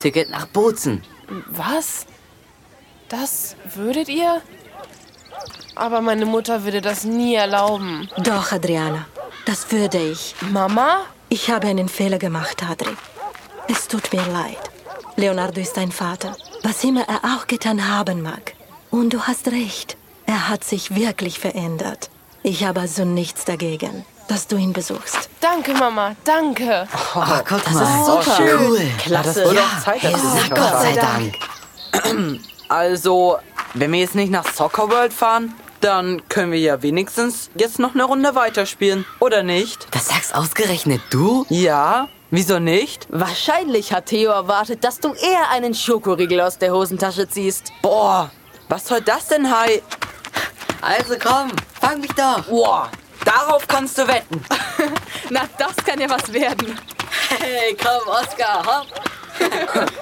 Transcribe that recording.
Ticket nach Bozen. Was? Das würdet ihr? Aber meine Mutter würde das nie erlauben. Doch, Adriana, das würde ich. Mama? Ich habe einen Fehler gemacht, Adri. Es tut mir leid. Leonardo ist dein Vater, was immer er auch getan haben mag. Und du hast recht, er hat sich wirklich verändert. Ich habe also nichts dagegen, dass du ihn besuchst. Danke, Mama, danke. Oh, guck das mal. ist super. Cool. Klasse. Das wurde auch Zeit, dass Ja, wir das Gott sei haben. Dank. Also, wenn wir jetzt nicht nach Soccer World fahren, dann können wir ja wenigstens jetzt noch eine Runde weiterspielen, oder nicht? Das sagst ausgerechnet du? Ja, wieso nicht? Wahrscheinlich hat Theo erwartet, dass du eher einen Schokoriegel aus der Hosentasche ziehst. Boah, was soll das denn, Hai? Also komm, fang mich doch. Boah, darauf kannst du wetten. Na, das kann ja was werden. Hey, komm, Oskar, hopp.